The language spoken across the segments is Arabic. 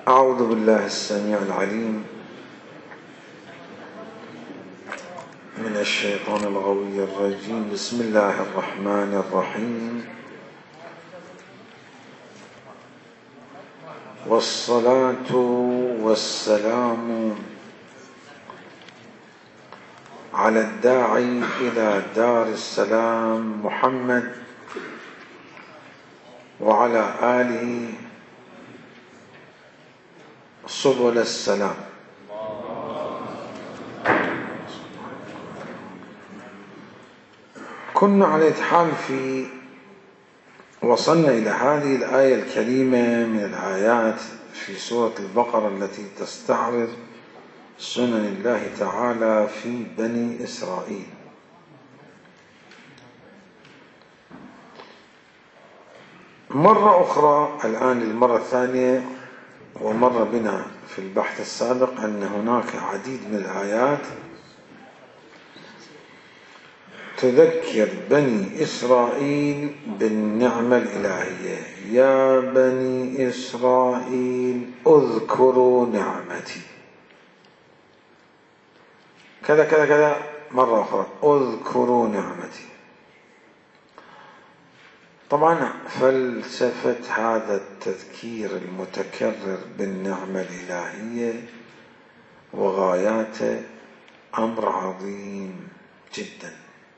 أعوذ بالله السميع العليم من الشيطان الغوي الرجيم. بسم الله الرحمن الرحيم، والصلاة والسلام على الداعي إلى دار السلام محمد وعلى آله سبل السلام. كنا على إتحال وصلنا إلى هذه الآية الكريمة من الآيات في سورة البقرة التي تستعرض سنن الله تعالى في بني إسرائيل. مرة أخرى الآن للمرة الثانية، ومر بنا في البحث السابق أن هناك عديد من الآيات تذكر بني إسرائيل بالنعمة الإلهية. يا بني إسرائيل اذكروا نعمتي، كذا كذا كذا. مرة أخرى اذكروا نعمتي. طبعا فلسفة هذا التذكير المتكرر بالنعمة الإلهية وغاياته أمر عظيم جدا.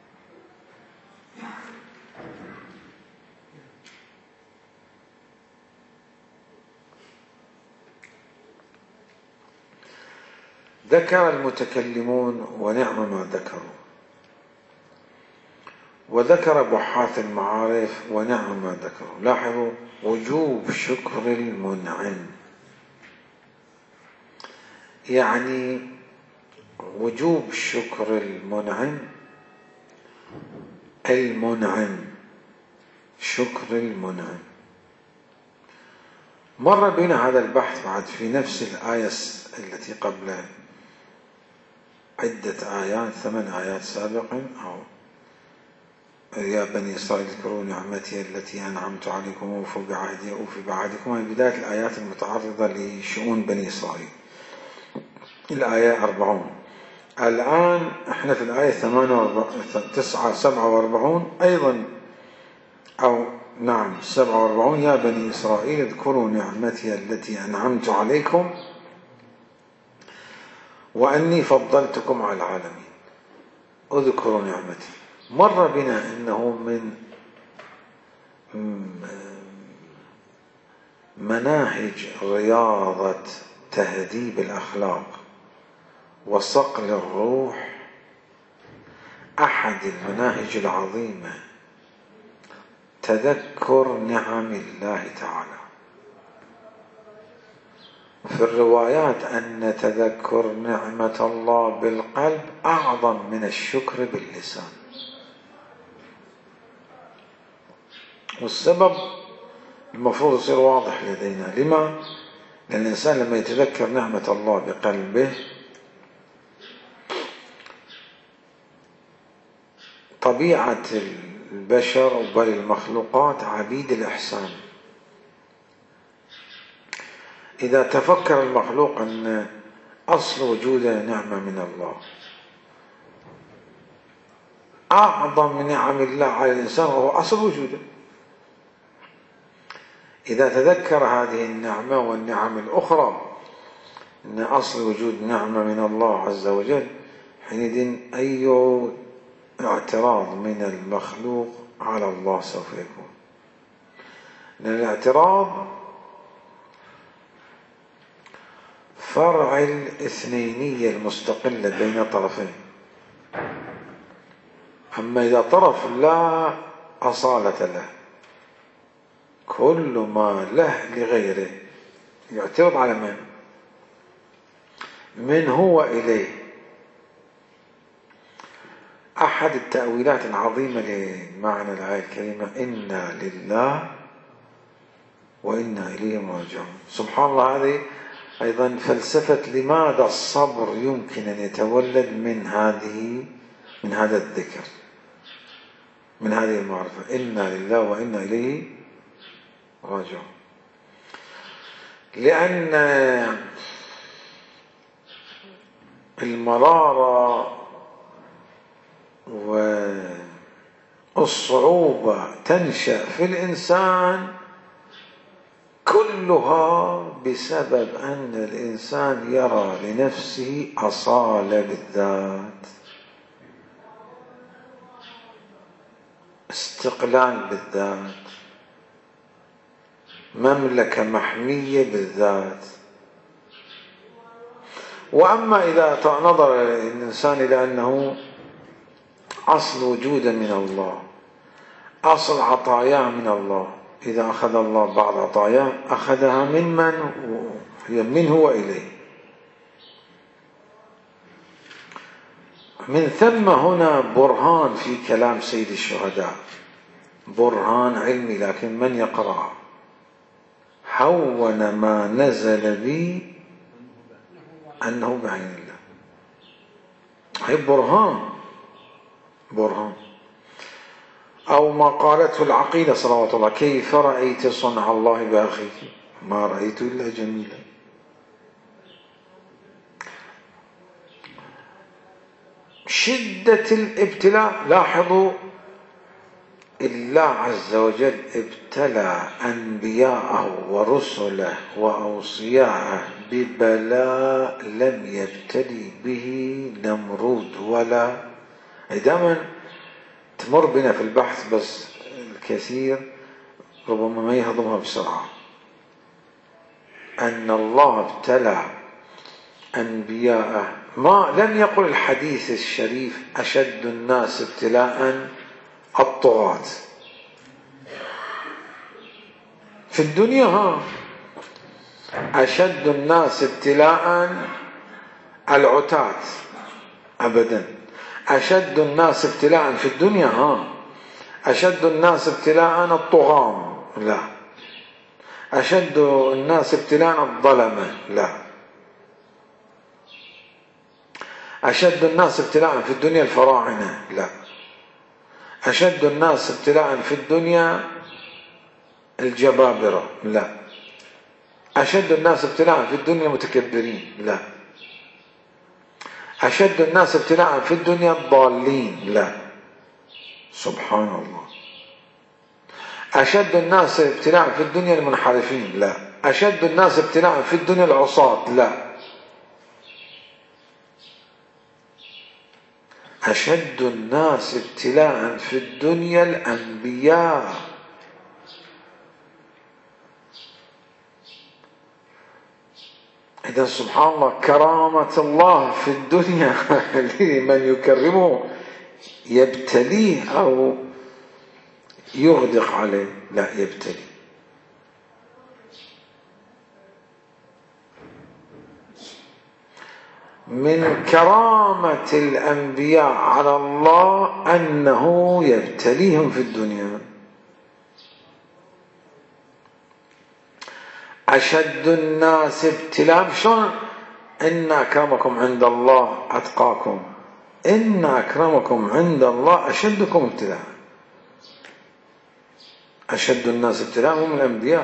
ذكر المتكلمون ونعم ما ذكروا، وذكر بحاث المعارف ونعم ما ذكروا. لاحظوا وجوب شكر المنعم، يعني وجوب شكر المنعم شكر المنعم. مر بنا هذا البحث بعد في نفس الآية التي قبل عدة آيات، 8 آيات سابقا، أو يا بني إسرائيل اذكروا نعمتي التي أنعمت عليكم وأوفوا بعهدي أوفي بعهدكم. هي بداية الآيات المتعرضة لشؤون بني إسرائيل، الآية 40. الآن احنا في الآية 47 أيضا، أو نعم 47. يا بني إسرائيل اذكروا نعمتي التي أنعمت عليكم وأني فضلتكم على العالمين. اذكروا نعمتي. مر بنا أنه من مناهج رياضة تهذيب الأخلاق وصقل الروح، أحد المناهج العظيمة تذكر نعم الله تعالى. في الروايات أن تذكر نعمة الله بالقلب أعظم من الشكر باللسان. والسبب المفروض يصير واضح لدينا. لما؟ لأن الإنسان لما يتذكر نعمة الله بقلبه، طبيعة البشر بل المخلوقات عبيد الإحسان. إذا تفكر المخلوق أن أصل وجوده نعمة من الله، أعظم نعم الله على الإنسان وهو أصل وجوده، إذا تذكر هذه النعمة والنعم الأخرى أن أصل وجود نعمة من الله عز وجل، حينئذ أي اعتراض من المخلوق على الله سوف يكون. لأن الاعتراض فرع الاثنينية المستقلة بين طرفين. أما إذا طرف لا أصالة له، كل ما له لغيره، يعترض على من هو إليه. أحد التأويلات العظيمة لمعنى الآية الكريمة إنا لله وإنا إليه راجعون. سبحان الله، هذه أيضا فلسفة لماذا الصبر يمكن أن يتولد من هذا الذكر، من هذه المعرفة. إنا لله وإنا إليه راجعون. لأن المرارة والصعوبة تنشأ في الإنسان كلها بسبب أن الإنسان يرى لنفسه أصالة بالذات، استقلال بالذات، مملكة محمية بالذات. وأما إذا نظر الإنسان إلى أنه أصل وجوده من الله، أصل عطاياه من الله، إذا أخذ الله بعض عطاياه أخذها هي منه وإليه. من ثم هنا برهان في كلام سيد الشهداء، برهان علمي، لكن من يقرأ هون ما نزل بي أنه بعين الله. هي برهان. أو ما قالته العقيدة صلوات الله: كيف رأيت صنع الله بأخيك؟ ما رأيت إلا جميلا. شدة الابتلاء، لاحظوا الله عز وجل ابتلى أنبياءه ورسله وأوصياءه ببلاء لم يبتلي به نمرود ولا. دائما تمر بنا في البحث، بس الكثير ربما ما يهضمها بسرعة، أن الله ابتلى أنبياءه. ما لم يقل الحديث الشريف: أشد الناس ابتلاء الطغاة في الدنيا، أشد الناس ابتلاء العتاة، أبدا. أشد الناس ابتلاء في الدنيا أشد الناس ابتلاء الطغاة، لا. أشد الناس ابتلاء الظلمة، لا. أشد الناس ابتلاء في الدنيا الفراعنة، لا. أشد الناس ابتلاء في الدنيا الجبابرة، لا. أشد الناس ابتلاء في الدنيا المتكبرين، لا. أشد الناس ابتلاء في الدنيا الضالين، لا. سبحان الله. أشد الناس ابتلاء في الدنيا المنحرفين، لا. أشد الناس ابتلاء في الدنيا العصاة، لا. أشد الناس ابتلاء في الدنيا الأنبياء. إذا سبحان الله، كرامة الله في الدنيا لمن يكرمه يبتليه أو يغدق عليه، لا، يبتلي. من كرامة الأنبياء على الله أنه يبتليهم في الدنيا. أشد الناس ابتلاء، شلون؟ إن أكرمكم عند الله أتقاكم. إن أكرمكم عند الله أشدكم ابتلاء. أشد الناس ابتلاء هم الأنبياء.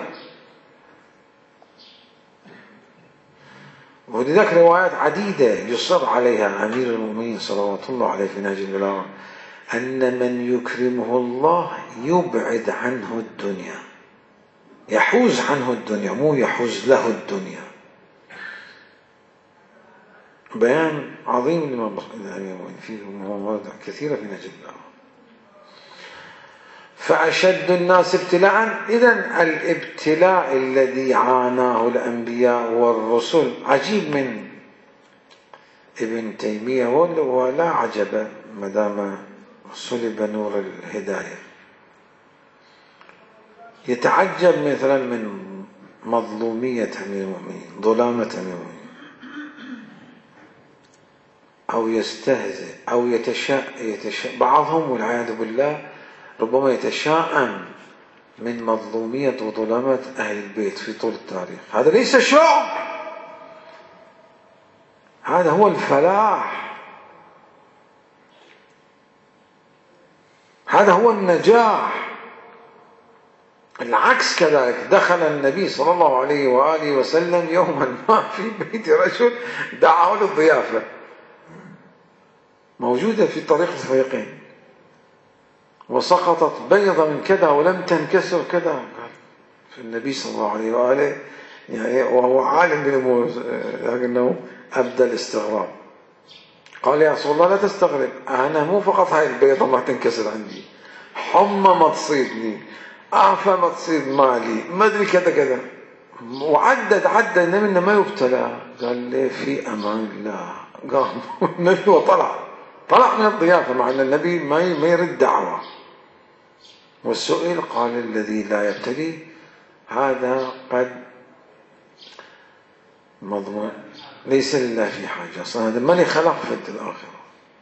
ولذلك روايات عديدة يصر عليها أمير المؤمنين صلوات الله عليه في نهج البلاغة، أن من يكرمه الله يبعد عنه الدنيا، يحوز عنه الدنيا، مو يحوز له الدنيا. بيان عظيم لما فيه مواضع كثيرة في نهج البلاغة. فأشد الناس ابتلاء، إذن الابتلاء الذي عاناه الأنبياء والرسل عجيب من ابن تيمية، ولا عجب مدام صلب نور الهداية. يتعجب مثلا من مظلومية أمير المؤمنين، ظلامة أمير المؤمنين، أو يستهزئ أو يتشاء بعضهم والعياذ بالله ربما يتشاءم من مظلومية وظلامة أهل البيت في طول التاريخ. هذا ليس شعب، هذا هو الفلاح، هذا هو النجاح. العكس كذلك، دخل النبي صلى الله عليه وآله وسلم يوما ما في بيت رجل دعاه للضيافة، موجودة في طريق الفريقين، وسقطت بيضة من كذا ولم تنكسر كذا. قال في النبي صلى الله عليه وآله يعني وهو عالم بالأمور، لكنه أبدى الاستغراب. قال يا رسول الله لا تستغرب، أنا مو فقط هاي البيضة ما تنكسر عندي، حمى ما تصيبني، أعفى ما تصيب مالي، ما أدري كذا كذا، وعدد النبي ما يبتلى. قال لي في أمان الله. قام النبي وطلع من الضيافة، مع أن النبي ما يرد دعوة. والسؤال قال الذي لا يبتلي هذا قد مضمون، ليس لله في حاجة، أصلا هذا من خلق في الآخرة.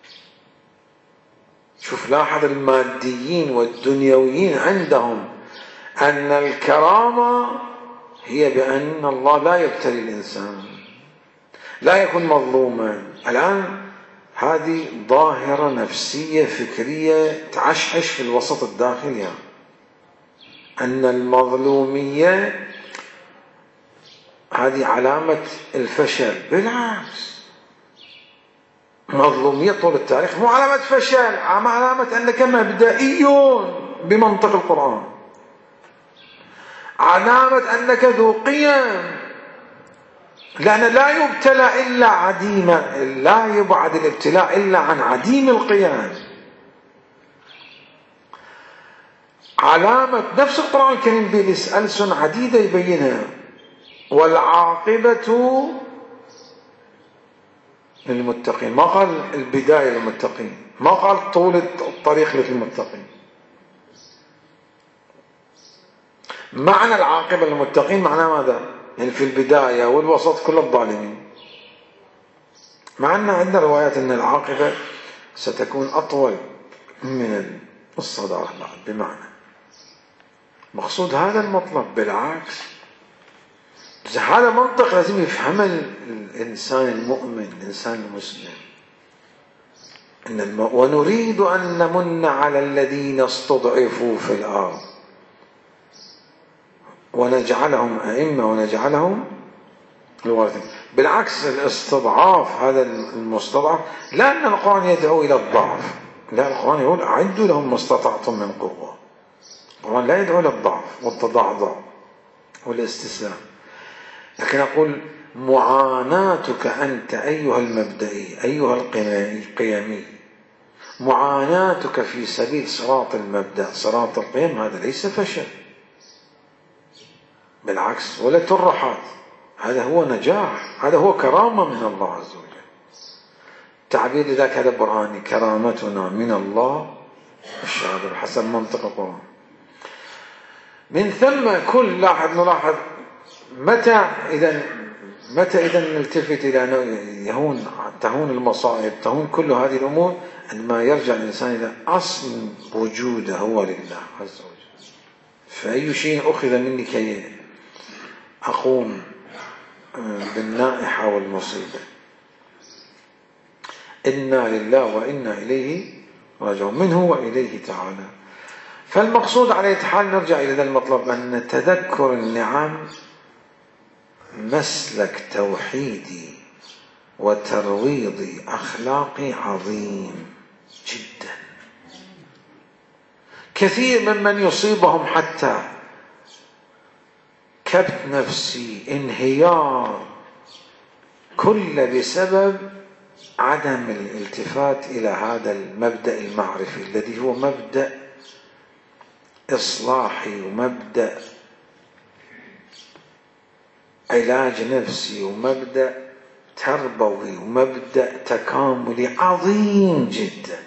شوف لاحظ الماديين والدنيويين عندهم أن الكرامة هي بأن الله لا يبتلي الإنسان، لا يكون مظلوما. الآن هذه ظاهرة نفسية فكرية تعشعش في الوسط الداخلي، أن المظلومية هذه علامة الفشل. بالعكس، مظلومية طول التاريخ مو علامة فشل، علامة أنك مبدئي بمنطق القرآن، علامة أنك ذو قيم، لأن لا يبتلى إلا عديما، لا يبعد الابتلاء إلا عن عديم القيم. علامة نفس القرآن الكريم بألسن عديدة يبينها، والعاقبة للمتقين، ما قال البداية للمتقين، ما قال طول الطريق للمتقين. معنى العاقبة للمتقين معناه ماذا؟ يعني في البداية والوسط كل الظالمين، مع أن عندنا روايات أن العاقبة ستكون أطول من الصدارة بعد. بمعنى مقصود هذا المطلب. بالعكس، هذا منطق لازم يفهمه الإنسان المؤمن، الإنسان المسلم. ونريد أن نمن على الذين استضعفوا في الأرض ونجعلهم أئمة ونجعلهم الوارثين. بالعكس، الاستضعاف هذا المستضعف، لا أن القرآن يدعو إلى الضعف، لا، القرآن يقول أعدوا لهم ما استطعتم من قوة. القرآن لا يدعو إلى الضعف والتضعضع والاستسلام، لكن أقول معاناتك أنت أيها المبدئي، أيها القيمي، معاناتك في سبيل صراط المبدأ، صراط القيم، هذا ليس فشل، بالعكس ولا ترحات، هذا هو نجاح، هذا هو كرامة من الله عز وجل. تعبير لذلك هذا برهاني، كرامتنا من الله الشهادة حسب منطق القرآن. من ثم كل نلاحظ متى إذا نلتفت إلى تهون المصائب، تهون كل هذه الأمور، عندما يرجع الإنسان إلى أصل وجوده هو لله عز وجل. فأي شيء أخذ مني كي أقوم بالنائحة والمصيبة، إنا لله وإنا إليه راجعون، منه وإليه تعالى. فالمقصود على أي حال نرجع إلى ذا المطلب، أن تذكر النعم مسلك توحيدي وترويضي أخلاقي عظيم جدا. كثير ممن يصيبهم حتى كبت نفسي، انهيار، كل بسبب عدم الالتفات إلى هذا المبدأ المعرفي الذي هو مبدأ إصلاحي ومبدأ علاج نفسي ومبدأ تربوي ومبدأ تكاملي عظيم جدا.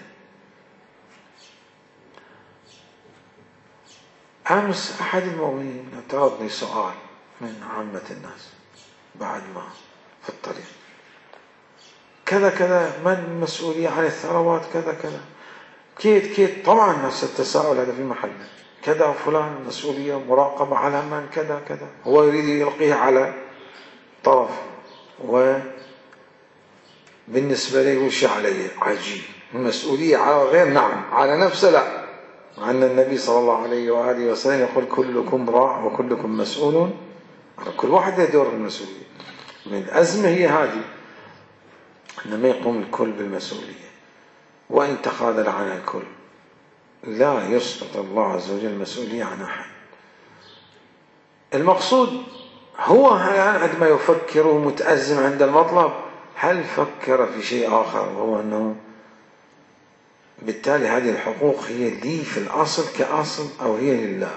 أمس أحد المؤمنين اعترضني سؤال من عامة الناس بعد ما في الطريق، كذا كذا، من المسؤولية عن الثروات كذا كذا، كيت طبعا نفس التساؤل هذا في محله، كذا فلان مسؤولية مراقبة على من كذا كذا، هو يريد يلقيه على طرف، وبالنسبة له وش عليه عجيب، المسؤولية على غير، نعم، على نفسه لا، عن النبي صلى الله عليه وآله وسلم يقول كلكم راع وكلكم مسؤول، كل واحد له دور المسؤولية. من الأزمة هي هذه، إنما يقوم الكل بالمسؤولية، وإن تخاذل عن الكل لا يسقط الله عز وجل المسؤولية عن أحد. المقصود هو عندما يفكر متأزم عند المطلب، هل فكر في شيء آخر، وهو أنه بالتالي هذه الحقوق هي لي في الأصل كأصل، أو هي لله،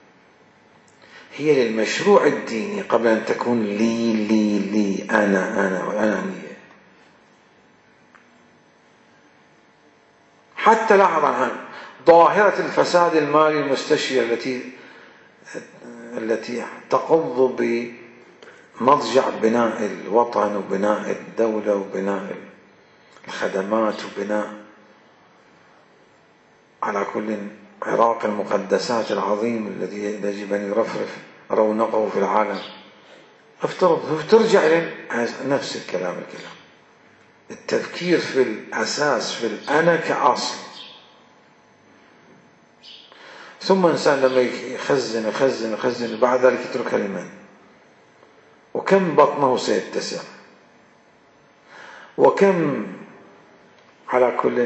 هي للمشروع الديني قبل أن تكون لي أنا وأنانية. حتى لاحظ عن ظاهرة الفساد المالي المستشري التي تقض بمضجع بناء الوطن وبناء الدولة وبناء الخدمات وبناء على كل عراق المقدسات العظيم الذي يجب أن يرفرف رونقه في العالم. افترض ترجع إلى نفس الكلام التفكير في الأساس في الأنا كأصل. ثم إنسان لما يخزن بعد ذلك يتركها لمن؟ وكم بطنه سيتسع، وكم على كل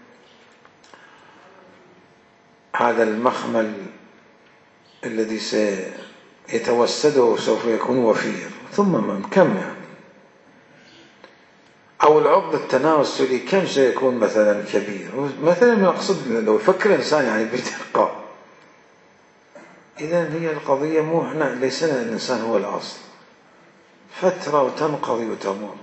هذا المخمل الذي سيتوسده سوف يكون وفير، ثم كم يعني، أو العقد التناسلي كم سيكون مثلا كبير مثلا. أقصد لو يفكر الإنسان يعني بدقة، إذن هي القضية مو احنا ليس الإنسان هو الأصل، فترة وتنقضي وتمر.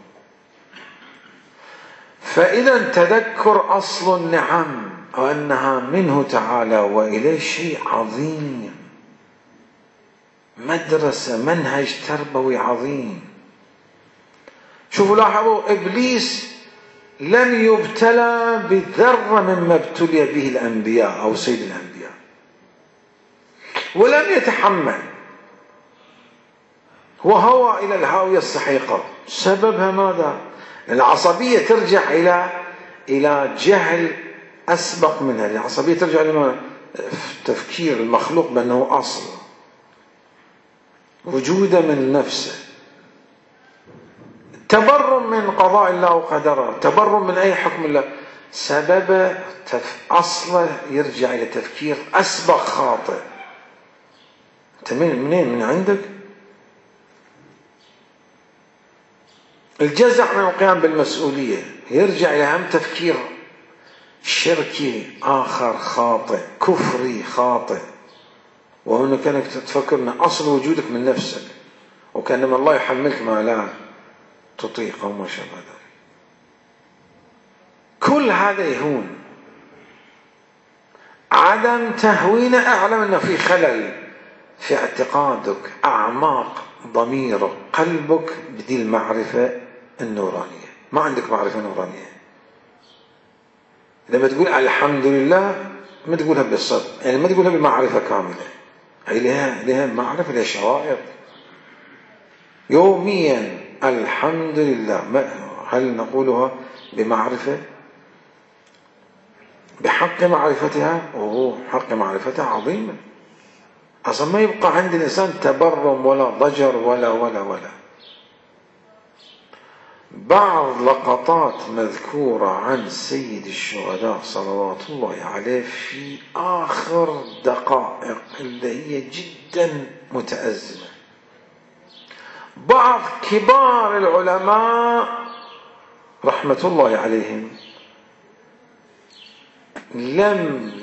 فإذا تذكر أصل النعم وأنها منه تعالى وإليه شيء عظيم، مدرسة منهج تربوي عظيم. شوفوا لاحظوا، إبليس لم يبتلى بذرة مما ابتلي به الأنبياء أو سيد الأنبياء، ولم يتحمل، وهوى إلى الهاوية السحيقة. سببها ماذا؟ العصبية ترجع إلى جهل أسبق منها. العصبية ترجع إلى تفكير المخلوق بأنه أصل وجوده من نفسه، تبرم من قضاء الله وقدره، تبرم من أي حكم الله، سبب أصله يرجع إلى تفكير أسبق خاطئ. منين؟ من عندك. الجزع من القيام بالمسؤولية يرجع إلى هم تفكير شركي آخر خاطئ، كفري خاطئ، وهنا كانك تفكر أن أصل وجودك من نفسك، وكأنما الله يحملك ما لا تطيق وما شابه ذلك. كل هذا يهون. عدم تهوينه أعلم أنه في خلل في اعتقادك، أعماق ضميرك، قلبك بدي المعرفة النورانية. ما عندك معرفة نورانية. لما تقول الحمد لله ما تقولها بالصدق، يعني ما تقولها بمعرفة كاملة، هي لها معرفة، لها شرائط يوميا. الحمد لله هل نقولها بمعرفة بحق معرفتها؟ وهو حق معرفتها عظيمة. أصلا ما يبقى عند الإنسان تبرم ولا ضجر ولا. بعض لقطات مذكورة عن سيد الشهداء صلوات الله عليه في آخر دقائق اللي هي جدا متأزمة. بعض كبار العلماء رحمة الله عليهم لم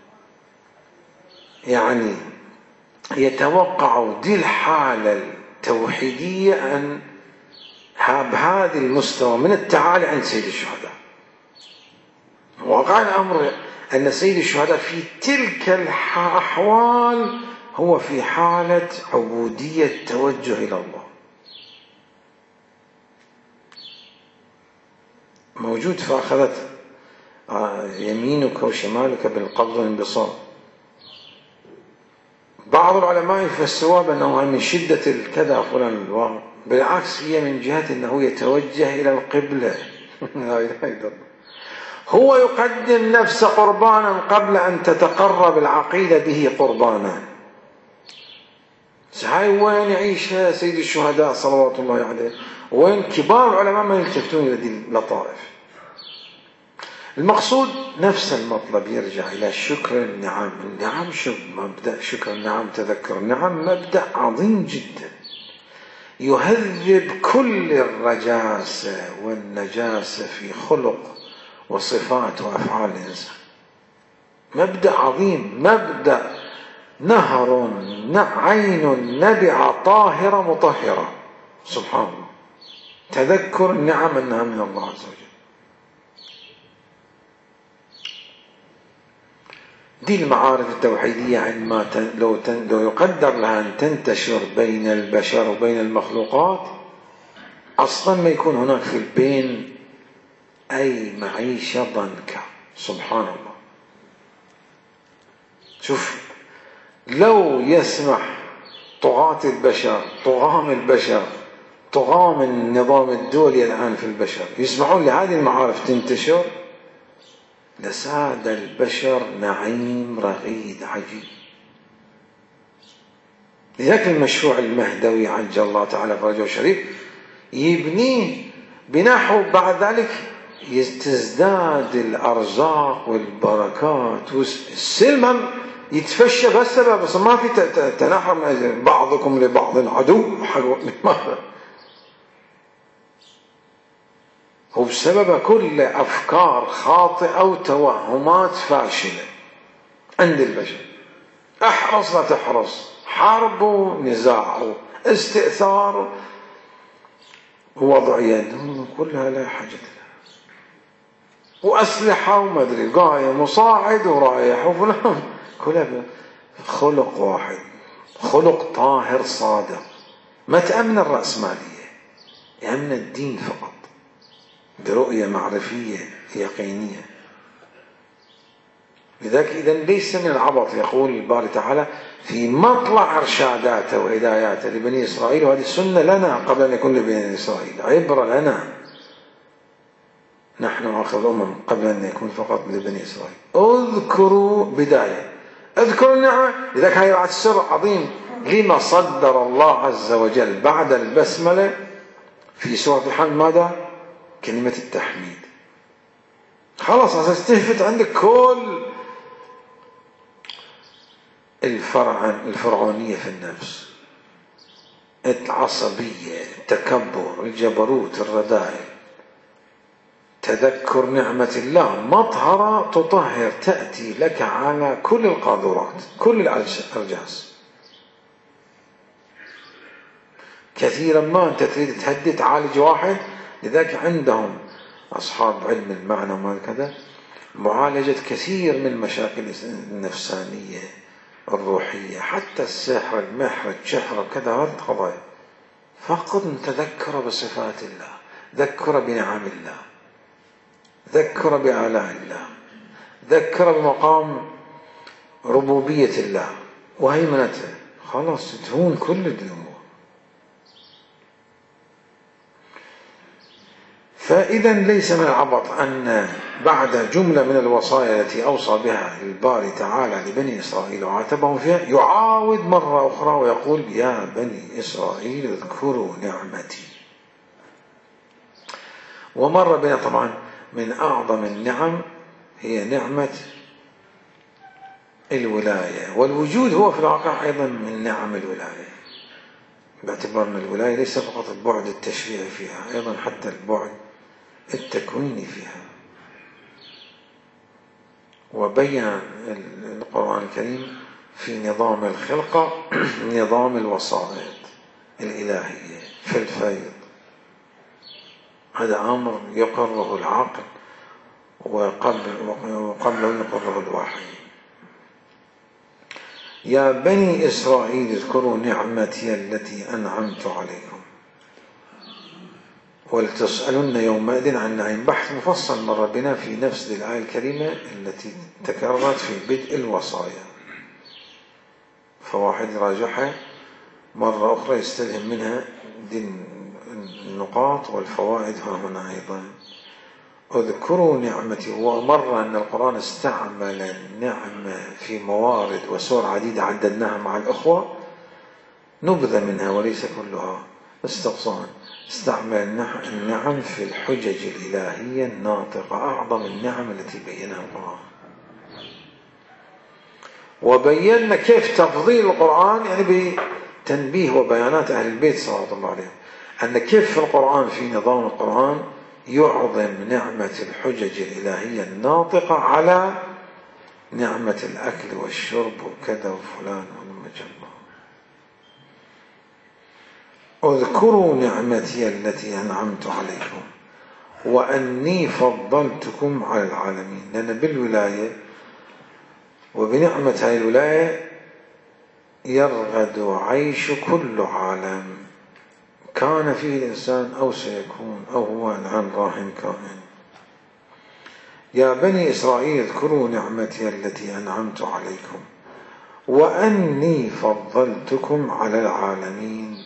يعني يتوقعوا دي الحالة التوحيدية أن بهذا المستوى من التعالي عند سيد الشهداء. وقع الأمر أن سيد الشهداء في تلك الأحوال هو في حالة عبودية توجه إلى الله، موجود. فأخذت يمينك وشمالك بالقبض والانبساط. بعض العلماء يفسروها بأنه من شدة الكذا فلان الواقع، بالعكس هي من جهة أنه يتوجه إلى القبلة. لا إله إلا الله. هو يقدم نفسه قربانا قبل أن تتقرب العقيدة به قربانا. هاي وين يعيش سيد الشهداء صلوات الله عليه؟ وين كبار العلماء ما يلتفتون إلى هذه اللطائف؟ المقصود نفس المطلب، يرجع إلى شكر النعم. النعم مبدأ شكر النعم، تذكر النعم مبدأ عظيم جدا يهذب كل الرجاسة والنجاسة في خلق وصفات وأفعال الإنسان. مبدأ عظيم، مبدأ نهر عين نبع طاهرة مطهرة. سبحان الله، تذكر النعم أنها من الله عز وجل. دي المعارف التوحيدية عندما لو يقدر لها أن تنتشر بين البشر وبين المخلوقات، أصلا ما يكون هناك في البين أي معيشة ضنكة. سبحان الله. شوف، لو يسمح طغاة البشر، طغام البشر، طغام النظام الدولي الآن في البشر يسمحون لهذه المعارف تنتشر، لساد البشر نعيم رغيد عجيب. لذلك المشروع المهدوي عجل الله تعالى فرجه الشريف يبنيه بنحو بعد ذلك تزداد الأرزاق والبركات والسلم يتفشى بس ما في تنحر بعضكم لبعض عدو. لماذا؟ هو بسبب كل أفكار خاطئة وتوهمات فاشلة عند البشر. احرص لا تحرص، حرب ونزاع واستئثار ووضع يد، كلها لا حاجة لها، وأسلحة وما أدري قايم وصاعد ورايح وفلان، كلها خلق واحد، خلق طاهر صادق. ما تأمن الرأسمالية، يأمن الدين فقط برؤية معرفية يقينية. لذلك إذن ليس من العبط، يقول الباري تعالى في مطلع إرشاداته وهداياته لبني إسرائيل، وهذه السنة لنا قبل أن يكون لبني إسرائيل، عبرة لنا نحن آخر الأمم قبل أن يكون فقط لبني إسرائيل. اذكروا بداية، اذكروا النعمة. لذلك هذا بعد السر عظيم لما صدر الله عز وجل بعد البسملة في سورة الحمد ماذا؟ كلمة التحميد. خلاص استهفت عندك كل الفرعونية في النفس، العصبية، التكبر، الجبروت، الرذائل. تذكر نعمة الله مطهرة تطهر، تأتي لك على كل القاذورات، كل الأرجاس. كثيرا ما أنت تريد تهدي تعالج واحد، لذلك عندهم أصحاب علم المعنى وما كذا معالجة كثير من المشاكل النفسانية الروحية، حتى السحر، المحر، الشحر وكذا، هذه القضايا فقط تذكر بصفات الله، ذكر بنعم الله، ذكر بآلاء الله، ذكر بمقام ربوبية الله وهيمنته، خلاص تهون كل الأمور. فإذا ليس من العبط أن بعد جملة من الوصايا التي أوصى بها الباري تعالى لبني إسرائيل وعاتبهم فيها يعاود مرة أخرى ويقول يا بني إسرائيل اذكروا نعمتي. ومر بنا طبعا من أعظم النعم هي نعمة الولاية، والوجود هو في الواقع أيضا من نعم الولاية، باعتبار أن الولاية ليس فقط البعد التشريعي فيها، أيضا حتى البعد التكويني فيها. وبين القرآن الكريم في نظام الخلقة نظام الوسائط الإلهية في الفيض. هذا أمر يقره العقل وقبله يقره الوحي. يا بني إسرائيل اذكروا نعمتي التي أنعمت عليكم ولتسألن يومئذ عن النعيم. بحث مفصل مر بنا في نفس الآية الكريمة التي تكررت في بدء الوصايا، فواحد راجعها مرة أخرى يستلهم منها دي النقاط والفوائد. ها هنا أيضا اذكروا نعمتي. ومر أن القرآن استعمل النعمة في موارد وسور عديدة عددناها مع الأخوة، نبذة منها وليس كلها استقصاء. استعمل النعم في الحجج الإلهية الناطقة، أعظم النعم التي بينها القرآن. وبينا كيف تفضيل القرآن، يعني بتنبيه وبيانات أهل البيت صلوات الله عليهم، أن كيف في القرآن في نظام القرآن يعظم نعمة الحجج الإلهية الناطقة على نعمة الأكل والشرب وكذا وفلان والمجمع. اذكروا نعمتي التي أنعمت عليكم وأني فضلتكم على العالمين. لأن بالولاية وبنعمة هذه الولاية يرغد عيش كل عالم كان فيه الإنسان أو سيكون أو هو الآن راهن كائن. يا بني إسرائيل اذكروا نعمتي التي أنعمت عليكم وأني فضلتكم على العالمين.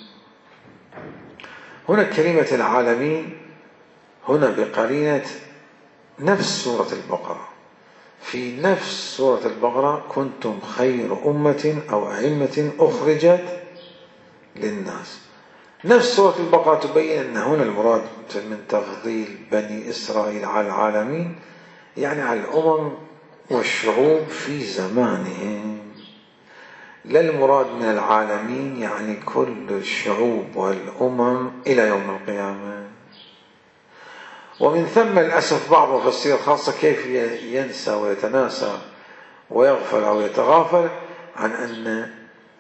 هنا كلمة العالمين هنا بقرينة نفس سورة البقرة. في نفس سورة البقرة كنتم خير أمة أو أئمة أخرجت للناس. نفس سورة البقرة تبين أن هنا المراد من تفضيل بني إسرائيل على العالمين، يعني على الأمم والشعوب في زمانهم. لا المراد من العالمين يعني كل الشعوب والأمم إلى يوم القيامة. ومن ثم للأسف بعض المفسرين خاصة كيف ينسى ويتناسى ويغفل أو يتغافل عن أن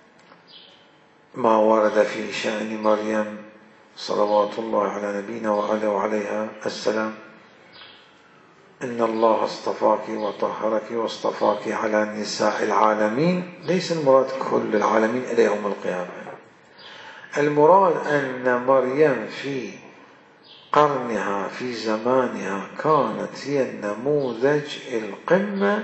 ما ورد في شأن مريم صلوات الله على نبينا وعليها السلام، إن الله اصطفاك وطهرك واصطفاك على نساء العالمين. ليس المراد كل العالمين إلى يوم القيامة. المراد أن مريم في قرنها في زمانها كانت هي النموذج القمة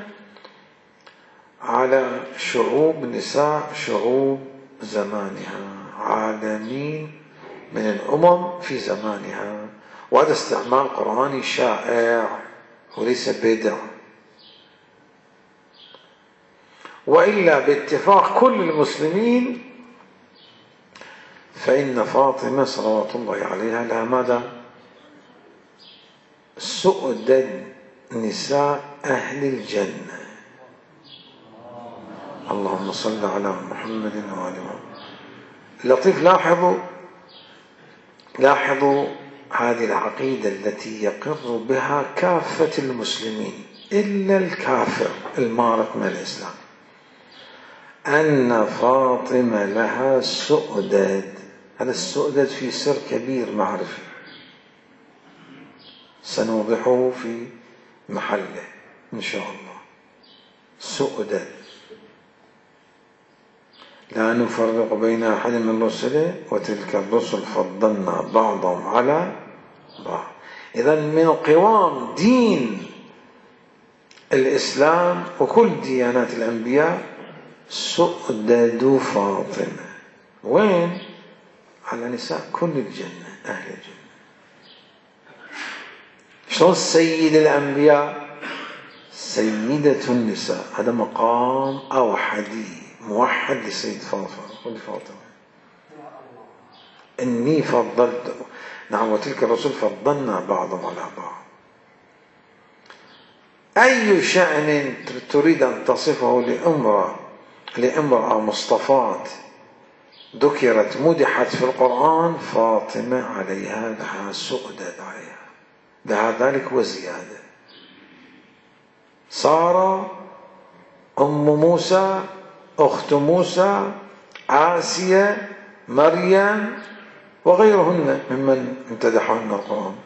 على شعوب نساء شعوب زمانها، عالمين من الأمم في زمانها. وهذا استعمال قرآني شائع وليس بدع. وإلا باتفاق كل المسلمين فإن فاطمة صلوات الله عليها لها ماذا؟ سؤدد نساء أهل الجنة. اللهم صل على محمد وآل محمد. لطيف، لاحظوا هذه العقيدة التي يقر بها كافة المسلمين إلا الكافر المارق من الإسلام، أن فاطمة لها سؤدد. هذا السؤدد في سر كبير معرفي سنوضحه في محله إن شاء الله. سؤدد لا نفرق بين أحد من رسله وتلك الرسل فضلنا بعضهم على بعض. إذن من قوام دين الإسلام وكل ديانات الأنبياء سؤدد فاطمة. وين؟ على نساء كل الجنة، أهل الجنة. شلون سيد الأنبياء؟ سيدة النساء. هذا مقام أوحدي موحد لسيد فاطمة. إني فضلت، نعم، وتلك الرسل فضلنا بعضهم على بعض. أي شأن تريد أن تصفه لامرأة مصطفاة ذكرت مدحت في القرآن، فاطمة عليها لها سؤدد عليها لها ذلك وزيادة. سارة، أم موسى، أخت موسى، آسيا، مريم وغيرهن ممن امتدحهن القرآن.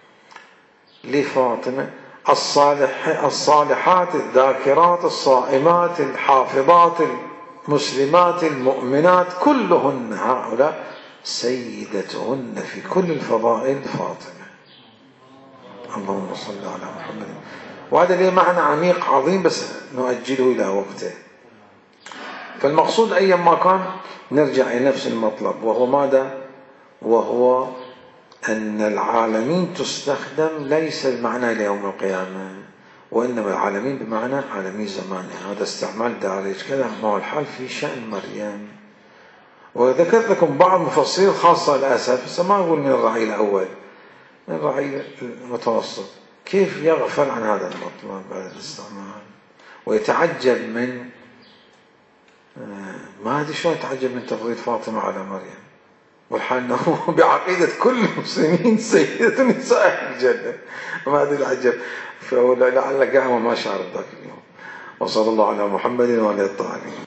لفاطمة الصالحات الذاكرات الصائمات الحافظات المسلمات المؤمنات كلهن هؤلاء سيدتهن في كل الفضائل فاطمة. اللهم صل على محمد. وهذا له معنى عميق عظيم بس نؤجله إلى وقته. فالمقصود أيما كان نرجع إلى نفس المطلب، وهو ماذا؟ وهو أن العالمين تستخدم ليس بمعنى ليوم القيامة، وإنما العالمين بمعنى عالمي زمانها. هذا استعمال دارج كذا ما هو الحال في شأن مريم. وذكرت لكم بعض مفسرين خاصة للأسف، بس ما أقول من الرعي الأول، من الرعي المتوسط، كيف يغفل عن هذا المطلب بعد الاستعمال ويتعجب من ما أدري شلون يتعجب من تفضيل فاطمة على مريم، والحال أنه بعقيدة كل المسلمين سيدة نساء الجنة. ما أدري العجب، فلعل قهوة ما شعرت ذاك اليوم. وصلى الله على محمد وعلى الطاهرين.